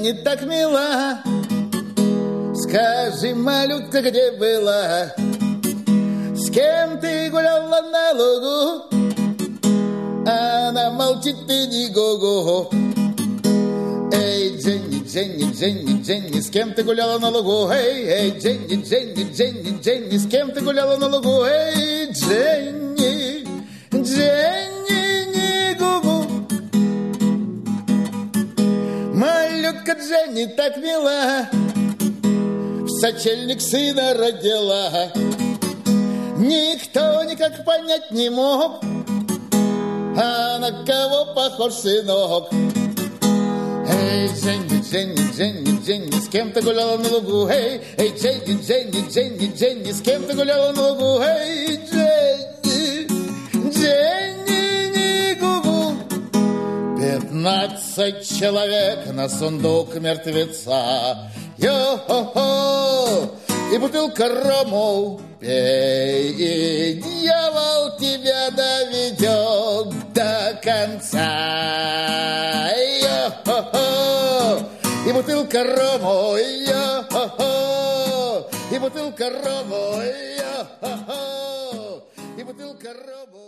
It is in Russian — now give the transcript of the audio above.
Дженни так мила. Скажи, малютка, где была? С кем ты гуляла на лугу? Она молчит и не го-го. Эй, Дженни, Дженни, Дженни, Дженни, с кем ты гуляла на лугу? Эй, эй, Дженни, Дженни, Дженни, Дженни, с кем ты гуляла на лугу? Эй, Дженни, Дженни, не гугу. Малютка Дженни так мила, в сочельник сына родила. Никто никак понять не мог, а на кого похож сынок. Эй, Дженни, Дженни, Дженни, Дженни, с кем ты гуляла на лугу? Эй, эй, Дженни, Дженни, Дженни, Дженни, с кем ты гуляла на лугу? Эй, Дженни, Дженни, не гугу. 15 человек на сундук мертвеца. Йо-хо-хо, и бутылка рому. Пей, и дьявол тебя доведет до конца. Йо-хо-хо, и бутылка рому. Йо-хо-хо, и бутылка рому. Йо-хо-хо, и бутылка рому.